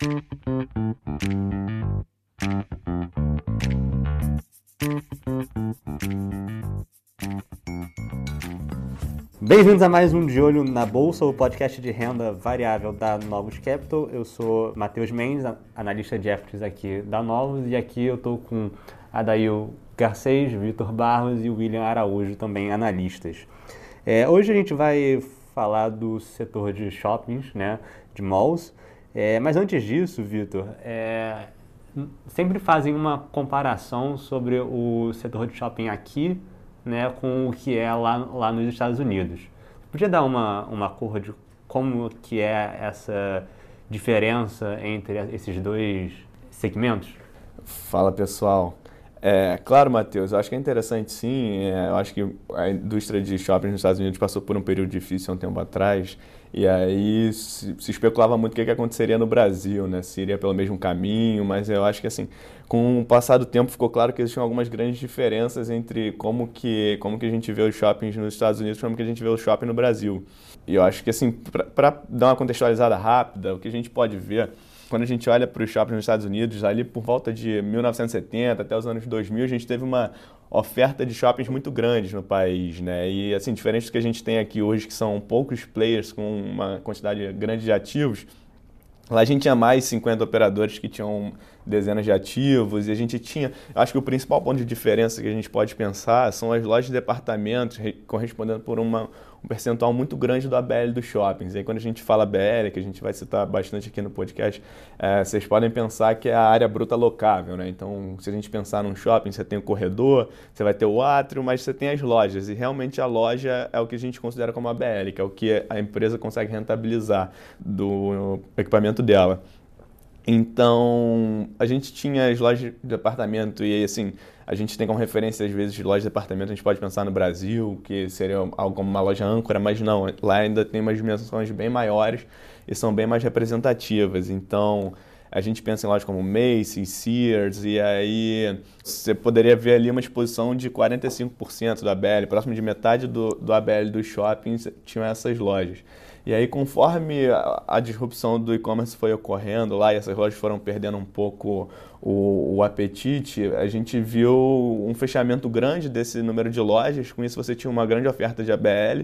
Bem-vindos a mais um De Olho na Bolsa, o podcast de renda variável da Novos Capital. Eu sou Matheus Mendes, analista de equities aqui da Novos, e aqui eu estou com Adail Garcês, Vitor Barros e William Araújo, também analistas. Hoje a gente vai falar do setor de shoppings, né, de malls, mas antes disso, Vitor, sempre fazem uma comparação sobre o setor de shopping aqui, né, com o que é lá nos Estados Unidos. Podia dar uma cor de como que é essa diferença entre esses dois segmentos? Fala, pessoal. Claro, Matheus, eu acho que é interessante sim. Eu acho que a indústria de shopping nos Estados Unidos passou por um período difícil há um tempo atrás, e aí se especulava muito o que aconteceria no Brasil, né? Se iria pelo mesmo caminho, mas eu acho que assim, com o passar do tempo ficou claro que existiam algumas grandes diferenças entre como que a gente vê os shoppings nos Estados Unidos e como que a gente vê o shopping no Brasil. E eu acho que assim, para dar uma contextualizada rápida, o que a gente pode ver quando a gente olha para os shoppings nos Estados Unidos, ali por volta de 1970 até os anos 2000, a gente teve uma oferta de shoppings muito grandes no país, né? E assim, diferente do que a gente tem aqui hoje, que são poucos players com uma quantidade grande de ativos, lá a gente tinha mais 50 operadores que tinham dezenas de ativos, e a gente tinha... Acho que o principal ponto de diferença que a gente pode pensar são as lojas de departamentos correspondendo por um percentual muito grande do ABL dos shoppings. E aí quando a gente fala ABL, que a gente vai citar bastante aqui no podcast, vocês podem pensar que é a área bruta locável, né? Então, se a gente pensar num shopping, você tem o corredor, você vai ter o átrio, mas você tem as lojas. E realmente a loja é o que a gente considera como ABL, que é o que a empresa consegue rentabilizar do equipamento dela. Então, a gente tinha as lojas de departamento e assim, a gente tem como referência às vezes de lojas de departamento, a gente pode pensar no Brasil, que seria algo como uma loja âncora, mas não, lá ainda tem umas dimensões bem maiores e são bem mais representativas. Então, a gente pensa em lojas como Macy's, Sears, e aí você poderia ver ali uma exposição de 45% do ABL, próximo de metade do ABL dos shoppings tinham essas lojas. E aí, conforme a disrupção do e-commerce foi ocorrendo lá e essas lojas foram perdendo um pouco o apetite, a gente viu um fechamento grande desse número de lojas. Com isso, você tinha uma grande oferta de ABL.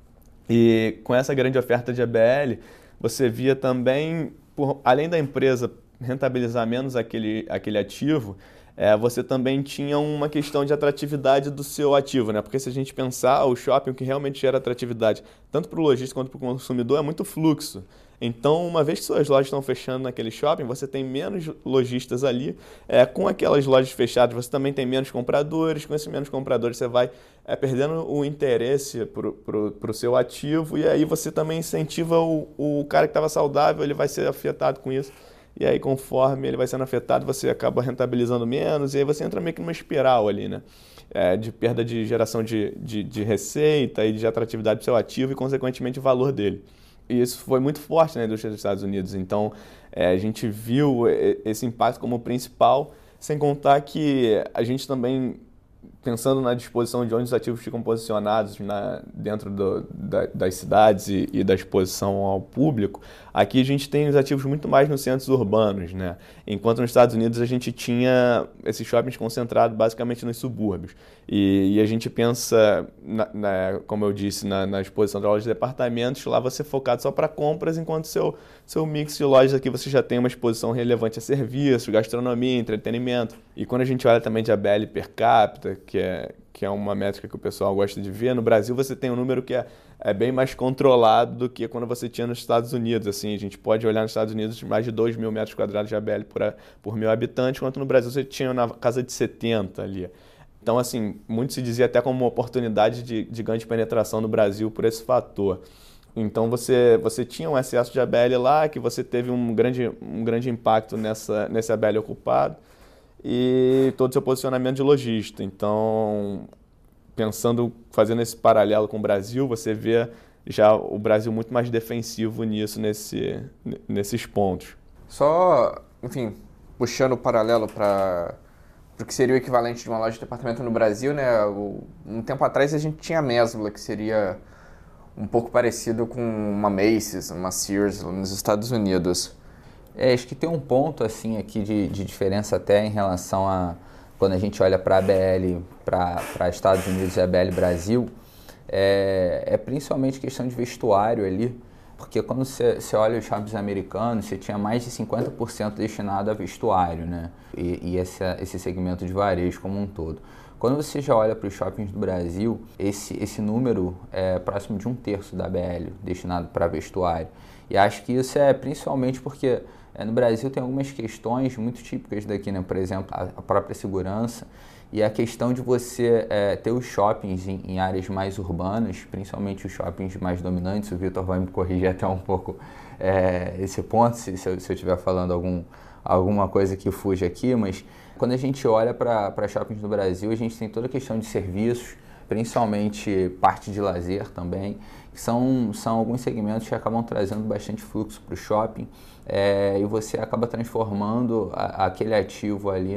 E com essa grande oferta de ABL, você via também, além da empresa rentabilizar menos aquele ativo, você também tinha uma questão de atratividade do seu ativo, né? Porque se a gente pensar, o shopping, o que realmente gera atratividade, tanto para o lojista quanto para o consumidor, é muito fluxo. Então, uma vez que suas lojas estão fechando naquele shopping, você tem menos lojistas ali. Com aquelas lojas fechadas, você também tem menos compradores. Com esses menos compradores, você vai perdendo o interesse para o seu ativo. E aí você também incentiva o cara que estava saudável, ele vai ser afetado com isso. E aí, conforme ele vai sendo afetado, você acaba rentabilizando menos, e aí você entra meio que numa espiral ali, né? De perda de geração de receita e de atratividade do seu ativo e, consequentemente, o valor dele. E isso foi muito forte na indústria dos Estados Unidos. Então, a gente viu esse impacto como principal, sem contar que a gente também, pensando na disposição de onde os ativos ficam posicionados dentro das cidades e da exposição ao público, aqui a gente tem os ativos muito mais nos centros urbanos, né? Enquanto nos Estados Unidos a gente tinha esses shoppings concentrados basicamente nos subúrbios. E a gente pensa, como eu disse, na exposição de lojas de departamentos, lá você é focado só para compras, enquanto seu mix de lojas aqui você já tem uma exposição relevante a serviços, gastronomia, entretenimento. E quando a gente olha também de ABL per capita, que é uma métrica que o pessoal gosta de ver, no Brasil você tem um número que é bem mais controlado do que quando você tinha nos Estados Unidos. Assim, a gente pode olhar nos Estados Unidos mais de 2 mil metros quadrados de ABL por mil habitantes, enquanto no Brasil você tinha na casa de 70 ali. Então, assim, muito se dizia até como uma oportunidade de ganho de penetração no Brasil por esse fator. Então, você tinha um excesso de ABL lá, que você teve um grande impacto nesse ABL ocupado e todo o seu posicionamento de lojista. Então, fazendo esse paralelo com o Brasil, você vê já o Brasil muito mais defensivo nisso, nesses pontos. Só, enfim, puxando o paralelo para o que seria o equivalente de uma loja de departamento no Brasil, né? Um tempo atrás a gente tinha a Mesbla, que seria um pouco parecido com uma Macy's, uma Sears nos Estados Unidos. Acho que tem um ponto assim aqui de diferença até em relação a quando a gente olha para a ABL, para Estados Unidos e a ABL Brasil, é principalmente questão de vestuário ali, porque quando você olha os shoppings americanos, você tinha mais de 50% destinado a vestuário, né? E esse segmento de varejo como um todo. Quando você já olha para os shoppings do Brasil, esse número é próximo de 1/3 da ABL destinado para vestuário. E acho que isso é principalmente porque no Brasil tem algumas questões muito típicas daqui, né? Por exemplo, a própria segurança e a questão de você ter os shoppings em áreas mais urbanas, principalmente os shoppings mais dominantes. O Vitor vai me corrigir até um pouco esse ponto, se eu estiver falando alguma coisa que fuja aqui, mas quando a gente olha para shoppings no Brasil, a gente tem toda a questão de serviços, principalmente parte de lazer também, que são alguns segmentos que acabam trazendo bastante fluxo para o shopping, e você acaba transformando aquele ativo ali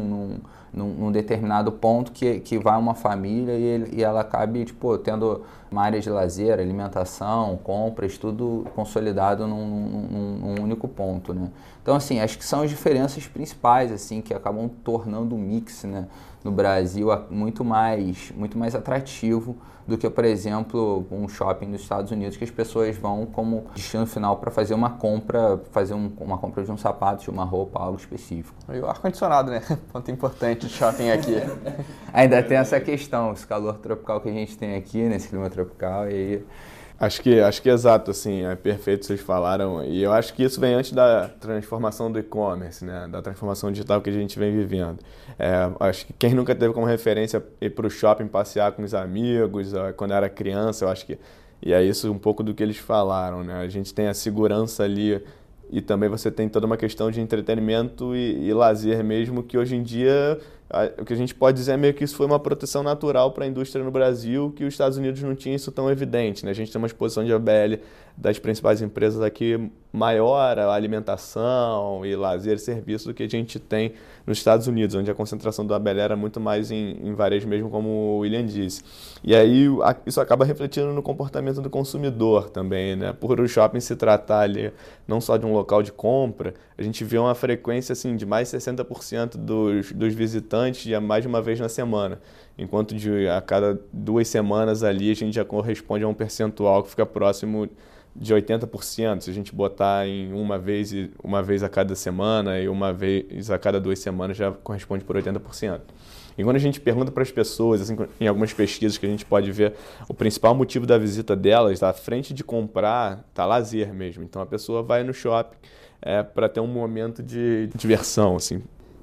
num determinado ponto que vai uma família e ela acabe tendo uma área de lazer, alimentação, compras, tudo consolidado num único ponto, né? Então, assim, acho que são as diferenças principais, assim, que acabam tornando o mix, né, no Brasil muito mais atrativo do que, por exemplo, um shopping nos Estados Unidos, que as pessoas vão como destino final para fazer uma compra, uma compra de um sapato, de uma roupa, algo específico. E o ar-condicionado, né? Ponto importante de shopping aqui. Ainda tem essa questão, esse calor tropical que a gente tem aqui, nesse clima tropical, e aí... Acho que é exato, assim, é perfeito, vocês falaram, e eu acho que isso vem antes da transformação do e-commerce, né, da transformação digital que a gente vem vivendo. Acho que quem nunca teve como referência ir para o shopping passear com os amigos, quando era criança, eu acho que, e é isso um pouco do que eles falaram, né, a gente tem a segurança ali e também você tem toda uma questão de entretenimento e lazer mesmo, que hoje em dia o que a gente pode dizer é meio que isso foi uma proteção natural para a indústria no Brasil, que os Estados Unidos não tinham isso tão evidente, né? A gente tem uma exposição de ABL das principais empresas aqui maior, a alimentação e lazer e serviço do que a gente tem nos Estados Unidos, onde a concentração do ABL era muito mais em varejo mesmo, como o William disse. E aí isso acaba refletindo no comportamento do consumidor também, né? Por o shopping se tratar ali não só de um local de compra, a gente vê uma frequência assim, de mais de 60% dos visitantes mais de uma vez na semana, enquanto a cada 2 semanas ali a gente já corresponde a um percentual que fica próximo de 80%, se a gente botar em uma vez a cada semana e uma vez a cada 2 semanas já corresponde por 80%. E quando a gente pergunta para as pessoas, assim, em algumas pesquisas que a gente pode ver, o principal motivo da visita delas, à frente de comprar, está lazer mesmo. Então a pessoa vai no shopping para ter um momento de diversão, assim.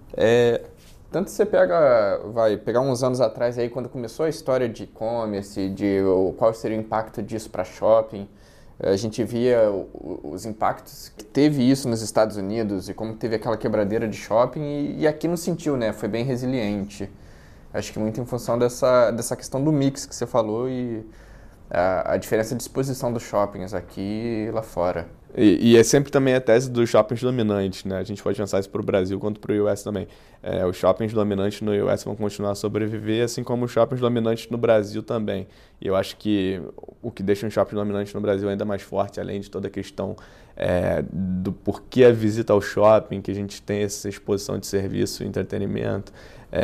Tanto você vai pegar uns anos atrás aí, quando começou a história de e-commerce, qual seria o impacto disso para shopping, a gente via os impactos que teve isso nos Estados Unidos e como teve aquela quebradeira de shopping e aqui não sentiu, né? Foi bem resiliente. Acho que muito em função dessa questão do mix que você falou e a diferença de exposição dos shoppings aqui e lá fora. E é sempre também a tese dos shoppings dominantes, né? A gente pode pensar isso para o Brasil quanto para o US também. Os shoppings dominantes no US vão continuar a sobreviver, assim como os shoppings dominantes no Brasil também. E eu acho que o que deixa um shopping dominante no Brasil ainda mais forte, além de toda a questão do porquê a visita ao shopping, que a gente tem essa exposição de serviço e entretenimento,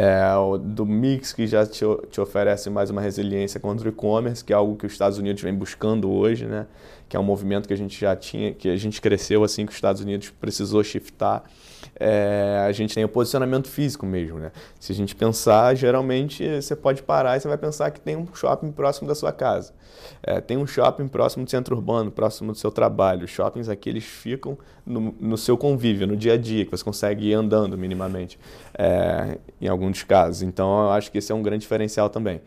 do mix que já te oferece mais uma resiliência contra o e-commerce, que é algo que os Estados Unidos vem buscando hoje, né? Que é um movimento que a gente já tinha, que a gente cresceu assim que os Estados Unidos precisou shiftar. A gente tem o posicionamento físico mesmo, né? Se a gente pensar, geralmente você pode parar e você vai pensar que tem um shopping próximo da sua casa. Tem um shopping próximo do centro urbano, próximo do seu trabalho. Os shoppings aqui, eles ficam no seu convívio, no dia a dia, que você consegue ir andando minimamente, em alguns casos. Então, eu acho que esse é um grande diferencial também.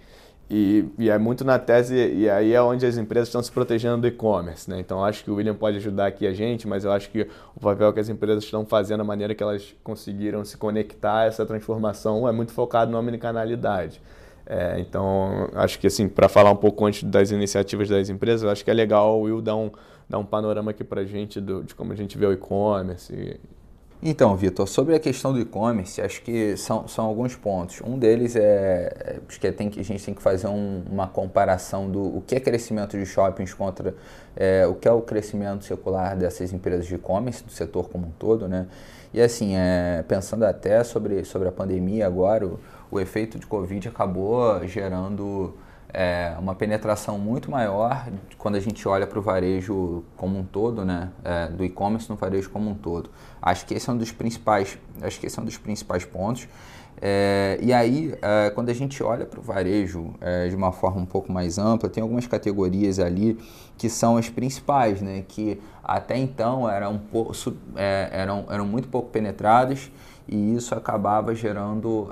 E é muito na tese, e aí é onde as empresas estão se protegendo do e-commerce, né? Então, acho que o William pode ajudar aqui a gente, mas eu acho que o papel que as empresas estão fazendo, a maneira que elas conseguiram se conectar a essa transformação é muito focado na omnicanalidade. Então, acho que assim, para falar um pouco antes das iniciativas das empresas, acho que é legal o Will dar um panorama aqui para a gente de como a gente vê o e-commerce. Então, Vitor, sobre a questão do e-commerce, acho que são alguns pontos. Um deles acho que a gente tem que fazer uma comparação do o que é crescimento de shoppings contra o que é o crescimento secular dessas empresas de e-commerce, do setor como um todo, né? E assim, pensando até sobre a pandemia agora, o efeito de Covid acabou gerando uma penetração muito maior quando a gente olha para o varejo como um todo, né? Do e-commerce no varejo como um todo. Acho que esse é um dos principais pontos. E aí, quando a gente olha para o varejo de uma forma um pouco mais ampla, tem algumas categorias ali que são as principais, né? Que até então eram muito pouco penetradas, e isso acabava gerando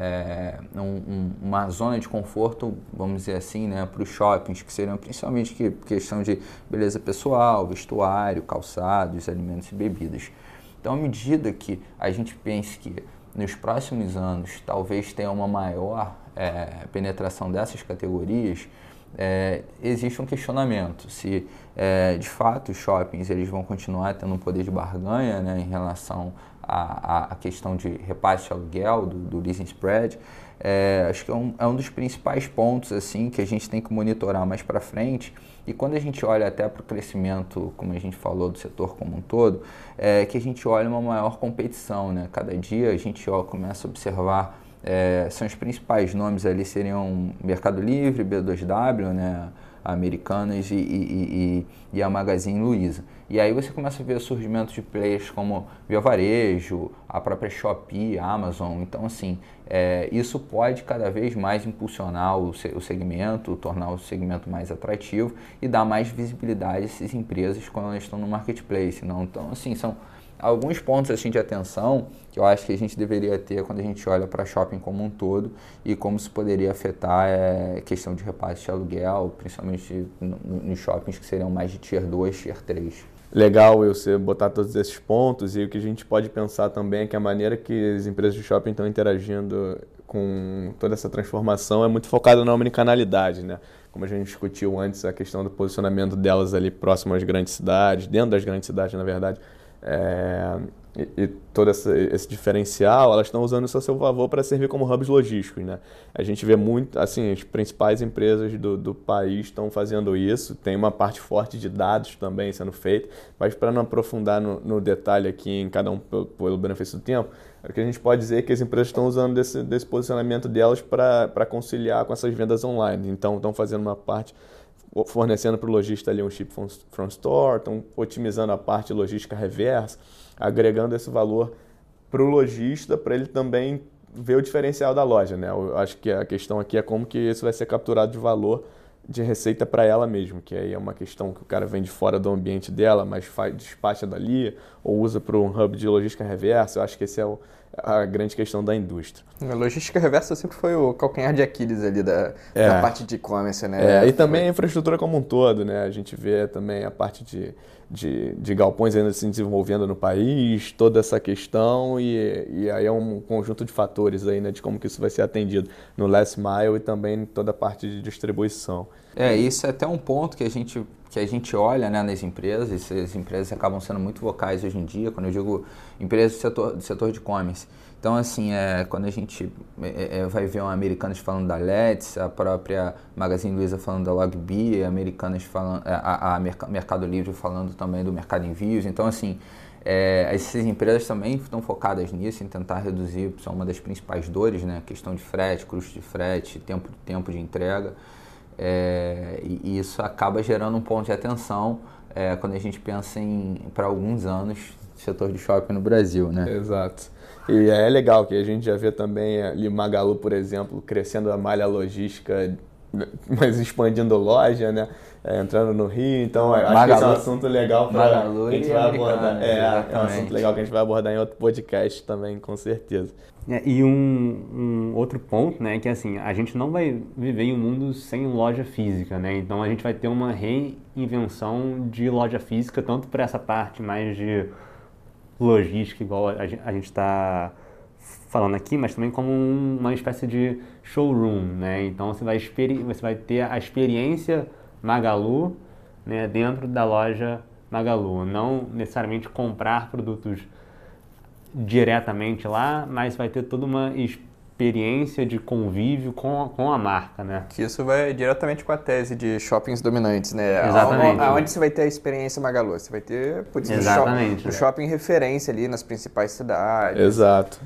uma zona de conforto, vamos dizer assim, né, para os shoppings, que seriam principalmente questão de beleza pessoal, vestuário, calçados, alimentos e bebidas. Então, à medida que a gente pense que nos próximos anos talvez tenha uma maior penetração dessas categorias, existe um questionamento se de fato os shoppings eles vão continuar tendo um poder de barganha, né, em relação à questão de repasse de aluguel, do leasing spread. Acho que é um dos principais pontos assim, que a gente tem que monitorar mais para frente. E quando a gente olha até para o crescimento, como a gente falou, do setor como um todo, que a gente olha uma maior competição, né? Cada dia a gente começa a observar, são os principais nomes ali, seriam Mercado Livre, B2W, né? A Americanas e a Magazine Luiza. E aí você começa a ver o surgimento de players como Via Varejo, a própria Shopee, a Amazon. Então, assim, isso pode cada vez mais impulsionar o segmento, tornar o segmento mais atrativo e dar mais visibilidade a essas empresas quando elas estão no marketplace. Não? Então, assim, são alguns pontos assim, de atenção que eu acho que a gente deveria ter quando a gente olha para shopping como um todo e como isso poderia afetar a questão de repasse de aluguel, principalmente nos shoppings que seriam mais de Tier 2, Tier 3. Legal você botar todos esses pontos, e o que a gente pode pensar também é que a maneira que as empresas de shopping estão interagindo com toda essa transformação é muito focada na omnicanalidade, né? Como a gente discutiu antes, a questão do posicionamento delas ali próximo às grandes cidades, dentro das grandes cidades, na verdade, e todo esse diferencial, elas estão usando isso a seu favor para servir como hubs logísticos, né? A gente vê muito, assim, as principais empresas do país estão fazendo isso, tem uma parte forte de dados também sendo feita, mas para não aprofundar no detalhe aqui em cada um pelo benefício do tempo, o que a gente pode dizer é que as empresas estão usando desse posicionamento delas para conciliar com essas vendas online. Então, estão fazendo uma parte, fornecendo para o lojista ali um ship from store, estão otimizando a parte de logística reversa, agregando esse valor para o lojista, para ele também ver o diferencial da loja, né? Eu acho que a questão aqui é como que isso vai ser capturado de valor de receita para ela mesmo, que aí é uma questão que o cara vem de fora do ambiente dela, mas despacha dali ou usa para um hub de logística reversa. Eu acho que esse é a grande questão da indústria. A logística reversa sempre foi o calcanhar de Aquiles ali da parte de e-commerce, né? E também a infraestrutura como um todo, né? A gente vê também a parte de galpões ainda se desenvolvendo no país, toda essa questão, e aí é um conjunto de fatores aí, né, de como que isso vai ser atendido no last mile e também toda a parte de distribuição. Isso é até um ponto que a gente olha, né, nas empresas. As empresas acabam sendo muito vocais hoje em dia, quando eu digo empresas do setor de e-commerce. Então, assim, quando a gente vai ver uma Americanas falando da Let's, a própria Magazine Luiza falando da Logbee, a Americanas falando, a Mercado Livre falando também do Mercado Envios. Então, assim, essas empresas também estão focadas nisso, em tentar reduzir, são uma das principais dores, né, a questão de frete, custo de frete, tempo de entrega. E isso acaba gerando um ponto de atenção quando a gente pensa para alguns anos setor de shopping no Brasil, né? Exato. E é legal que a gente já vê também ali Magalu, por exemplo, crescendo a malha logística, mas expandindo loja, né? Entrando no Rio. Então, acho que esse é um assunto legal para a gente vai abordar. É um assunto legal que a gente vai abordar em outro podcast também, com certeza. E um outro ponto, né, que assim, a gente não vai viver em um mundo sem loja física, né? Então a gente vai ter uma reinvenção de loja física, tanto para essa parte mais de logística, igual a gente está falando aqui, mas também como uma espécie de showroom, né? Então você vai ter a experiência Magalu, né, dentro da loja Magalu, não necessariamente comprar produtos diretamente lá, mas vai ter toda uma experiência de convívio com a marca, né? Que isso vai diretamente com a tese de shoppings dominantes, né? Exatamente. Aonde você vai ter a experiência Magalu? Você vai ter, putz, Exatamente, um shopping referência ali nas principais cidades. Exato.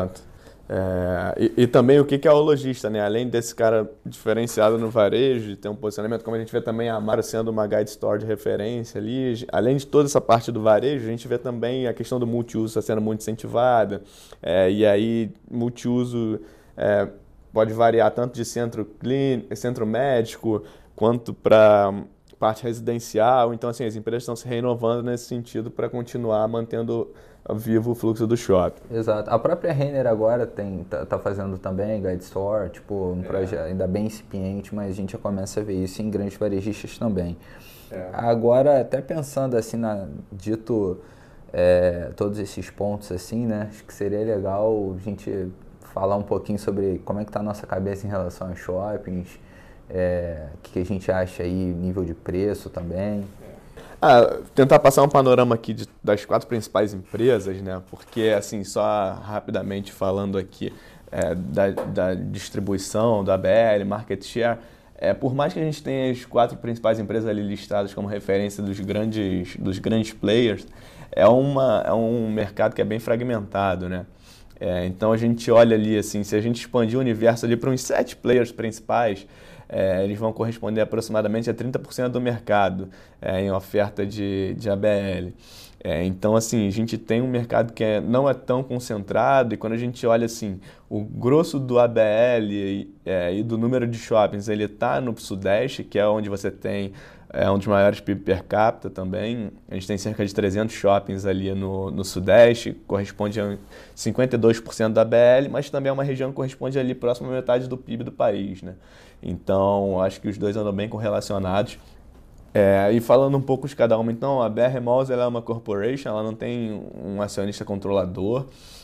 E também o que é o lojista, né? Além desse cara diferenciado no varejo, de ter um posicionamento, como a gente vê também a Amaro sendo uma guide store de referência ali, além de toda essa parte do varejo, a gente vê também a questão do multiuso está sendo muito incentivada, e aí multiuso pode variar tanto de centro médico, quanto para parte residencial. Então, assim, as empresas estão se renovando nesse sentido para continuar mantendo vivo o fluxo do shopping. Exato. A própria Renner agora tá fazendo também Guide Store, tipo, um projeto ainda bem incipiente, mas a gente já começa a ver isso em grandes varejistas também. Agora, até pensando assim, todos esses pontos assim, né, acho que seria legal a gente falar um pouquinho sobre como é que tá a nossa cabeça em relação aos shoppings, o que a gente acha aí, nível de preço também. Tentar passar um panorama aqui das 4 principais empresas, né? Porque, assim, só rapidamente falando aqui da distribuição, da ABL, market share, por mais que a gente tenha as 4 principais empresas ali listadas como referência dos grandes players, é um mercado que é bem fragmentado, né? Então a gente olha ali, assim, se a gente expandir o universo ali para uns 7 players principais, eles vão corresponder aproximadamente a 30% do mercado em oferta de ABL. Então, assim, a gente tem um mercado que não é tão concentrado, e quando a gente olha assim, o grosso do ABL e do número de shoppings, ele está no Sudeste, que é onde você tem um dos maiores PIB per capita também. A gente tem cerca de 300 shoppings ali no Sudeste, corresponde a 52% da ABL, mas também é uma região que corresponde ali próximo à metade do PIB do país, né? Então, acho que os dois andam bem correlacionados. E falando um pouco de cada uma, então, a BR Malls ela é uma corporation, ela não tem um acionista controlador.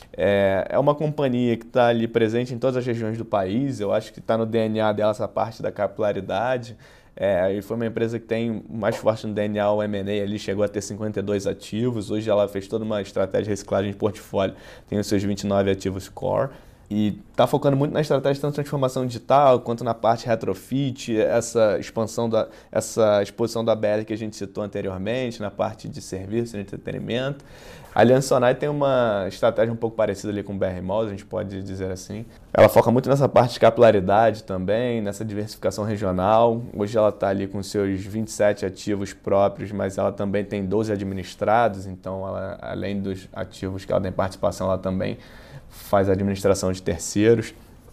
É uma companhia que está ali presente em todas as regiões do país. Eu acho que está no DNA dela essa parte da capilaridade. E foi uma empresa que tem mais forte no DNA, o M&A ali chegou a ter 52 ativos. Hoje ela fez toda uma estratégia de reciclagem de portfólio, tem os seus 29 ativos core. E está focando muito na estratégia tanto de transformação digital, quanto na parte retrofit, essa exposição da ABL que a gente citou anteriormente, na parte de serviço, de entretenimento. A Alliance Sonai tem uma estratégia um pouco parecida ali com o BR Malls, a gente pode dizer assim. Ela foca muito nessa parte de capilaridade também, nessa diversificação regional. Hoje ela está ali com seus 27 ativos próprios, mas ela também tem 12 administrados, então ela, além dos ativos que ela tem participação, ela também faz a administração de terceiros.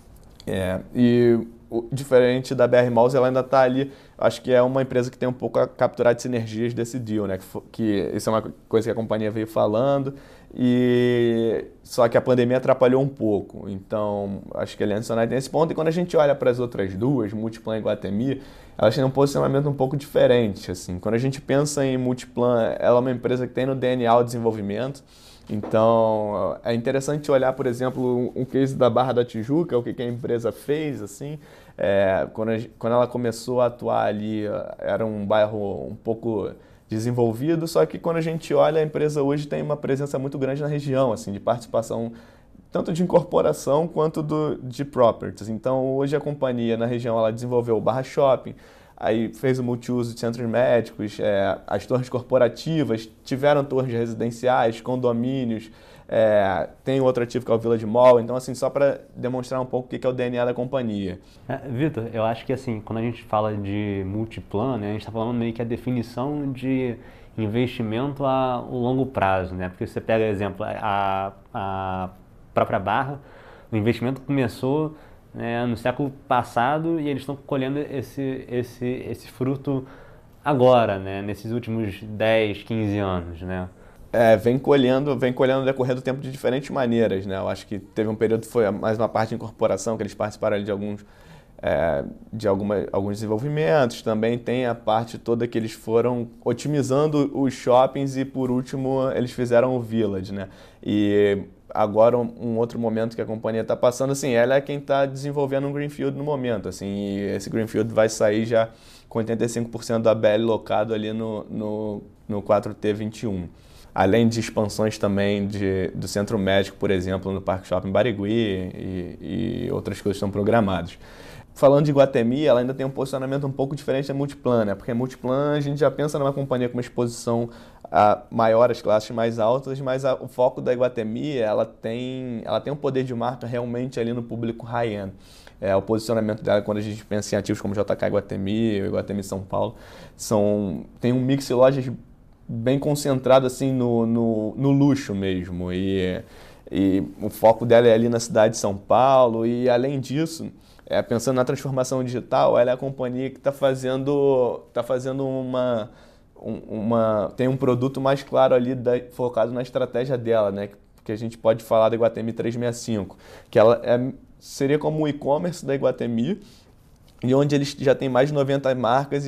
Diferente da BR Malls, ela ainda está ali, acho que é uma empresa que tem um pouco a capturar de sinergias desse deal, né? Que isso é uma coisa que a companhia veio falando, só que a pandemia atrapalhou um pouco. Então, acho que a Alliance Sonai tem esse ponto. E quando a gente olha para as outras duas, Multiplan e Iguatemi, elas têm um posicionamento um pouco diferente. Assim. Quando a gente pensa em Multiplan, ela é uma empresa que tem no DNA o desenvolvimento. Então, é interessante olhar, por exemplo, um case da Barra da Tijuca, o que a empresa fez, assim. Quando ela começou a atuar ali, era um bairro um pouco desenvolvido, só que quando a gente olha, a empresa hoje tem uma presença muito grande na região, assim, de participação tanto de incorporação quanto de properties. Então, hoje a companhia na região ela desenvolveu o Barra Shopping, aí fez o multiuso de centros médicos, as torres corporativas, tiveram torres residenciais, condomínios, tem outro ativo que é o Village Mall. Então, assim, só para demonstrar um pouco o que é o DNA da companhia. Vitor, eu acho que assim, quando a gente fala de Multiplan, né, a gente está falando meio que a definição de investimento a longo prazo, né? Porque você pega, exemplo, a própria Barra, o investimento começou no século passado e eles estão colhendo esse fruto agora, né? Nesses últimos 10, 15 anos, né? Vem colhendo no decorrer do tempo de diferentes maneiras, né? Eu acho que teve um período que foi mais uma parte de incorporação, que eles participaram ali de alguns desenvolvimentos. Também tem a parte toda que eles foram otimizando os shoppings e, por último, eles fizeram o Village, né? E agora, um outro momento que a companhia está passando, assim, ela é quem está desenvolvendo um Greenfield no momento, assim, e esse Greenfield vai sair já com 85% da ABL locado ali no 4T21. além de expansões também do Centro Médico, por exemplo, no Parque Shopping Barigui e outras coisas estão programadas. Falando de Iguatemi, ela ainda tem um posicionamento um pouco diferente da Multiplan, né? Porque a Multiplan a gente já pensa numa companhia com uma exposição maior às classes mais altas, mas o foco da Iguatemi, ela tem um poder de marca realmente ali no público high-end. O posicionamento dela, quando a gente pensa em ativos como JK Iguatemi, Iguatemi São Paulo, tem um mix de lojas bem concentrado assim, no luxo mesmo. E o foco dela é ali na cidade de São Paulo, e além disso, pensando na transformação digital, ela é a companhia que está fazendo tem um produto mais claro ali focado na estratégia dela, né? Que a gente pode falar da Iguatemi 365, que ela seria como o e-commerce da Iguatemi, e onde eles já têm mais de 90 marcas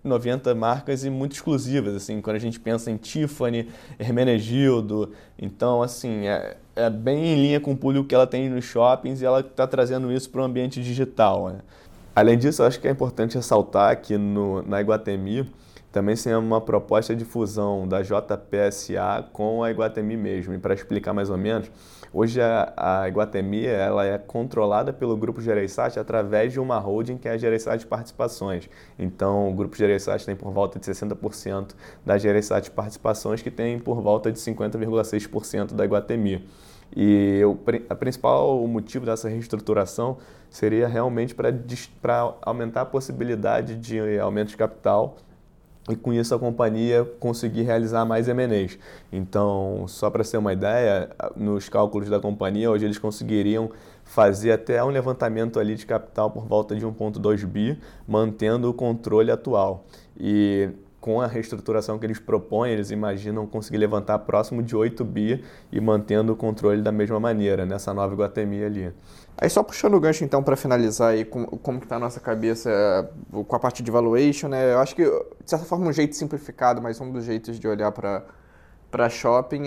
e muito exclusivas, assim, quando a gente pensa em Tiffany, Hermenegildo. Então, assim, é bem em linha com o público que ela tem nos shoppings, e ela está trazendo isso para o ambiente digital, né? Além disso, eu acho que é importante ressaltar que na Iguatemi também tem uma proposta de fusão da JPSA com a Iguatemi mesmo. E para explicar mais ou menos, hoje a Iguatemi ela é controlada pelo Grupo Gereissati através de uma holding que é a Gereissati Participações. Então, o Grupo Gereissati tem por volta de 60% da Gereissati Participações, que tem por volta de 50,6% da Iguatemi. E o principal motivo dessa reestruturação seria realmente para aumentar a possibilidade de aumento de capital, e com isso a companhia conseguir realizar mais M&As. Então, só para ter uma ideia, nos cálculos da companhia, hoje eles conseguiriam fazer até um levantamento ali de capital por volta de 1,2 bi, mantendo o controle atual. E com a reestruturação que eles propõem, eles imaginam conseguir levantar próximo de 8 bi e mantendo o controle da mesma maneira, nessa nova Iguatemi ali. Aí só puxando o gancho então para finalizar aí como que está a nossa cabeça com a parte de valuation, né? Eu acho que, de certa forma, um jeito simplificado, mas um dos jeitos de olhar para shopping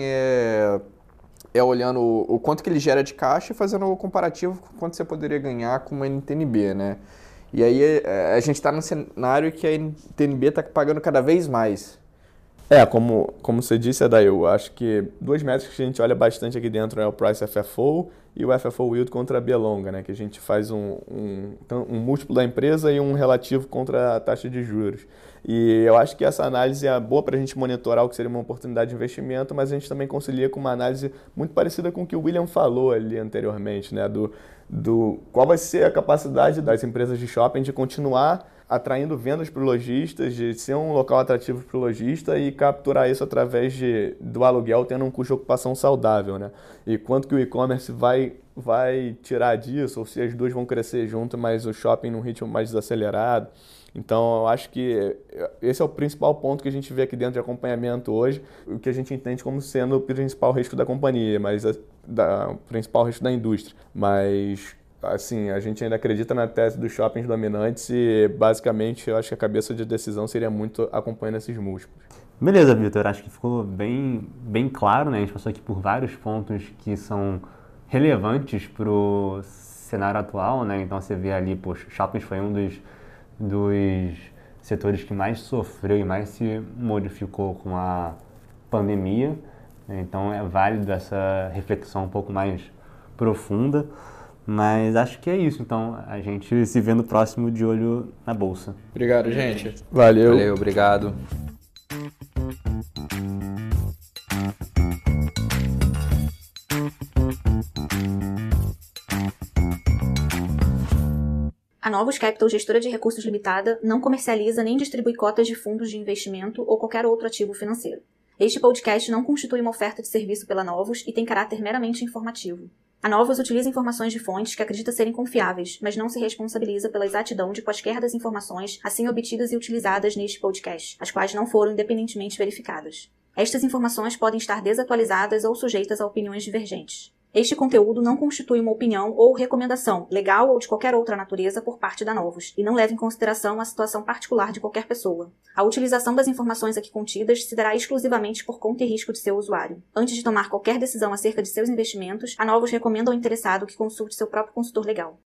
é olhando o quanto que ele gera de caixa e fazendo o comparativo com quanto você poderia ganhar com uma NTNB, né? E aí a gente está num cenário que a NTNB está pagando cada vez mais. Como você disse, Adair, eu acho que duas métricas que a gente olha bastante aqui dentro é o Price FFO e o FFO Yield contra a B longa, né? Que a gente faz um múltiplo da empresa e um relativo contra a taxa de juros. E eu acho que essa análise é boa para a gente monitorar o que seria uma oportunidade de investimento, mas a gente também concilia com uma análise muito parecida com o que o William falou ali anteriormente, né? Do qual vai ser a capacidade das empresas de shopping de continuar atraindo vendas para o lojista, de ser um local atrativo para o lojista e capturar isso através do aluguel, tendo um custo de ocupação saudável, né? E quanto que o e-commerce vai tirar disso, ou se as duas vão crescer junto, mas o shopping num ritmo mais desacelerado. Então, eu acho que esse é o principal ponto que a gente vê aqui dentro de acompanhamento hoje, o que a gente entende como sendo o principal risco da companhia, o principal risco da indústria. Mas, assim, a gente ainda acredita na tese dos shoppings dominantes e, basicamente, eu acho que a cabeça de decisão seria muito acompanhando esses múltiplos. Beleza, Vitor. Acho que ficou bem claro, né? A gente passou aqui por vários pontos que são relevantes para o cenário atual, né? Então, você vê ali, poxa, shoppings foi um dos setores que mais sofreu e mais se modificou com a pandemia. Então, é válido essa reflexão um pouco mais profunda. Mas acho que é isso. Então, a gente se vê no próximo De Olho na Bolsa. Obrigado, gente. Valeu, obrigado. A Novos Capital, gestora de recursos limitada, não comercializa nem distribui cotas de fundos de investimento ou qualquer outro ativo financeiro. Este podcast não constitui uma oferta de serviço pela Novos e tem caráter meramente informativo. A Novos utiliza informações de fontes que acredita serem confiáveis, mas não se responsabiliza pela exatidão de quaisquer das informações assim obtidas e utilizadas neste podcast, as quais não foram independentemente verificadas. Estas informações podem estar desatualizadas ou sujeitas a opiniões divergentes. Este conteúdo não constitui uma opinião ou recomendação, legal ou de qualquer outra natureza, por parte da Novos, e não leva em consideração a situação particular de qualquer pessoa. A utilização das informações aqui contidas se dará exclusivamente por conta e risco de seu usuário. Antes de tomar qualquer decisão acerca de seus investimentos, a Novos recomenda ao interessado que consulte seu próprio consultor legal.